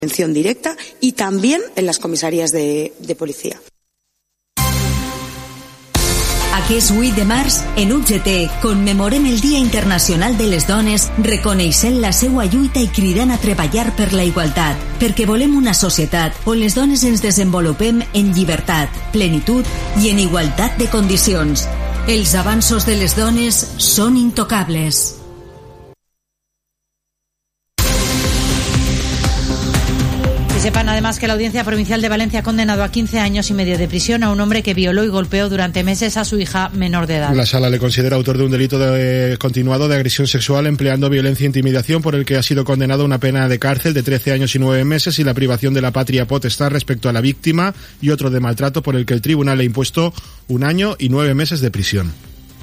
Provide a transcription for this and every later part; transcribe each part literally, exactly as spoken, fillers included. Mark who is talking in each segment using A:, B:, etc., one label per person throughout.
A: Atención directa y también en las comisarías de, de policía.
B: Aquest vuit de març, en U G T, commemorem el Dia Internacional de les Dones, reconeixent la seua lluita i cridant a treballar per la igualtat, perquè volem una societat on les dones ens desenvolupem en llibertat, plenitud i en igualtat de condicions. Els avanços de les dones són intocables.
C: Sepan además que la Audiencia Provincial de Valencia ha condenado a quince años y medio de prisión a un hombre que violó y golpeó durante meses a su hija menor de edad.
D: La sala le considera autor de un delito de, continuado de agresión sexual empleando violencia e intimidación, por el que ha sido condenado a una pena de cárcel de trece años y nueve meses y la privación de la patria potestad respecto a la víctima, y otro de maltrato, por el que el tribunal le ha impuesto un año y nueve meses de prisión.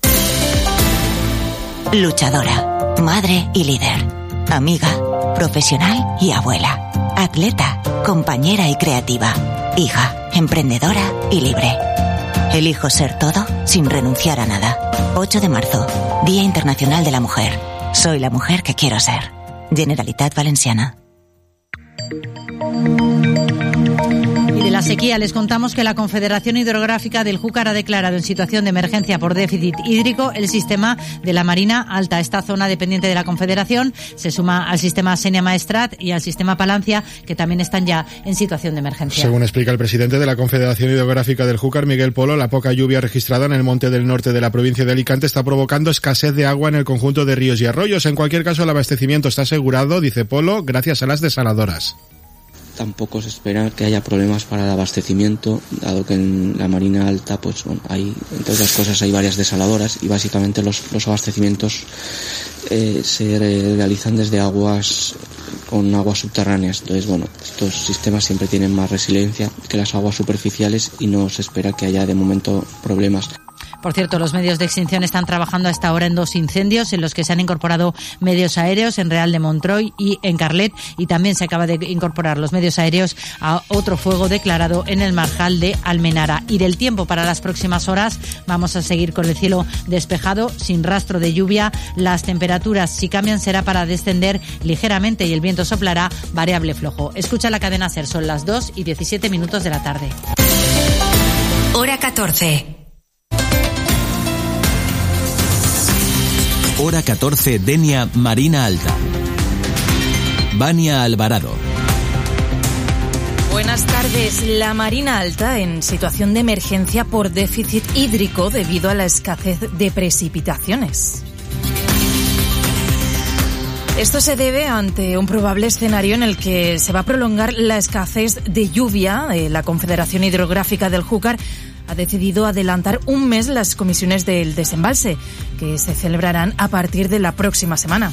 E: Luchadora, madre y líder, amiga, profesional y abuela. Atleta, compañera y creativa, hija, emprendedora y libre. Elijo ser todo sin renunciar a nada. ocho de marzo, Día Internacional de la Mujer. Soy la mujer que quiero ser. Generalitat Valenciana.
C: Y de la sequía les contamos que la Confederación Hidrográfica del Júcar ha declarado en situación de emergencia por déficit hídrico el sistema de la Marina Alta. Esta zona dependiente de la Confederación se suma al sistema Senia Maestrat y al sistema Palancia, que también están ya en situación de emergencia.
D: Según explica el presidente de la Confederación Hidrográfica del Júcar, Miguel Polo, la poca lluvia registrada en el monte del norte de la provincia de Alicante está provocando escasez de agua en el conjunto de ríos y arroyos. En cualquier caso, el abastecimiento está asegurado, dice Polo, gracias a las desaladoras.
F: Tampoco se espera que haya problemas para el abastecimiento, dado que en la Marina Alta, pues bueno, hay, entre otras cosas, hay varias desaladoras y básicamente los, los abastecimientos eh, se realizan desde aguas con aguas subterráneas. Entonces, bueno, estos sistemas siempre tienen más resiliencia que las aguas superficiales y no se espera que haya de momento problemas.
C: Por cierto, los medios de extinción están trabajando hasta ahora en dos incendios en los que se han incorporado medios aéreos en Real de Montroi y en Carlet, y también se acaba de incorporar los medios aéreos a otro fuego declarado en el Marjal de Almenara. Y del tiempo para las próximas horas, vamos a seguir con el cielo despejado, sin rastro de lluvia. Las temperaturas, si cambian, será para descender ligeramente y el viento soplará variable flojo. Escucha la cadena SER, son las dos y diecisiete minutos de la tarde.
B: Hora catorce.
G: Hora catorce, Denia, Marina Alta. Vania Alvarado.
H: Buenas tardes. La Marina Alta en situación de emergencia por déficit hídrico debido a la escasez de precipitaciones. Esto se debe ante un probable escenario en el que se va a prolongar la escasez de lluvia. La Confederación Hidrográfica del Júcar ha decidido adelantar un mes las comisiones del desembalse, que se celebrarán a partir de la próxima semana.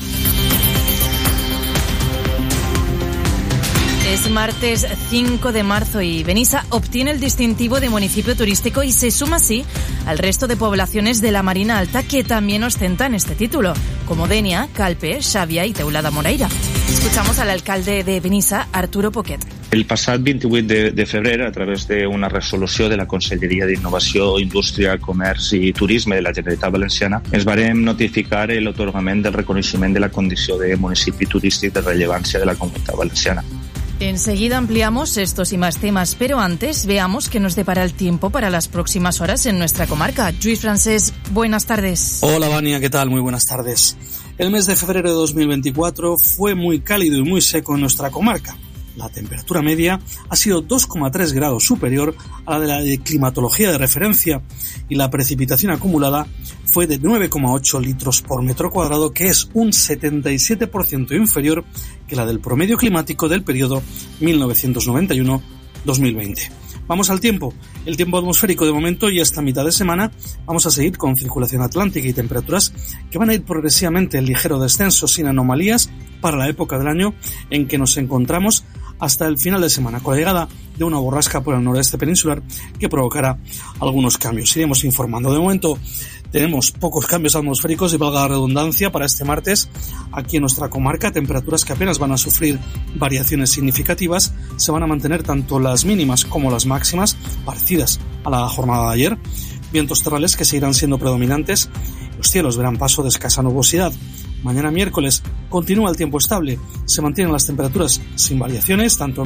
H: Es martes cinco de marzo y Benissa obtiene el distintivo de municipio turístico y se suma así al resto de poblaciones de la Marina Alta que también ostentan este título, como Denia, Calpe, Xàbia y Teulada Moreira. Escuchamos al alcalde de Benissa, Arturo Poquet.
I: El passat vint-i-vuit de, de febrer, a través d'una resolució de la Conselleria d'Innovació, Indústria, Comerç i Turisme de la Generalitat Valenciana, ens varem notificar l'atorgament del reconeixement de la condició de municipi turístic de rellevància de la Comunitat Valenciana.
H: Enseguida ampliamos estos y más temas, pero antes veamos qué nos depara el tiempo para las próximas horas en nuestra comarca. Lluís Francés, buenas tardes.
J: Hola Vania, ¿qué tal? Muy buenas tardes. El mes de febrero de dos mil veinticuatro fue muy cálido y muy seco en nuestra comarca. La temperatura media ha sido dos coma tres grados superior a la de la climatología de referencia y la precipitación acumulada fue de nueve coma ocho litros por metro cuadrado, que es un setenta y siete por ciento inferior que la del promedio climático del periodo mil novecientos noventa y uno a dos mil veinte. Vamos al tiempo. El tiempo atmosférico de momento y esta mitad de semana vamos a seguir con circulación atlántica y temperaturas que van a ir progresivamente en ligero descenso sin anomalías para la época del año en que nos encontramos hasta el final de semana, con la llegada de una borrasca por el noroeste peninsular que provocará algunos cambios. Iremos informando. De momento tenemos pocos cambios atmosféricos y, valga la redundancia, para este martes aquí en nuestra comarca, temperaturas que apenas van a sufrir variaciones significativas. Se van a mantener tanto las mínimas como las máximas parecidas a la jornada de ayer. Vientos terrales que seguirán siendo predominantes. Los cielos verán paso de escasa nubosidad. Mañana miércoles, con Continúa el tiempo estable, se mantienen las temperaturas sin variaciones, tanto